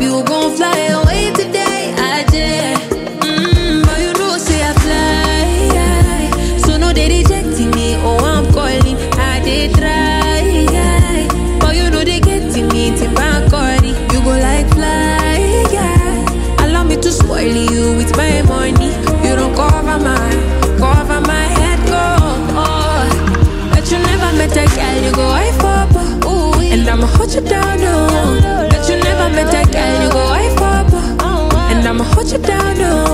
you gon' fly away today. I did. But you know, say I fly. So no, they rejecting me. Oh, I'm calling. I did try. But you know, they getting me. Timbakori. You go like fly. Allow me to spoil you with my money. You don't cover my head, go. Oh. But you never met a girl, you go I for. Ooh, and I'ma hold you down, no. But you never met a girl, you go I for. And I'ma hold you down, no.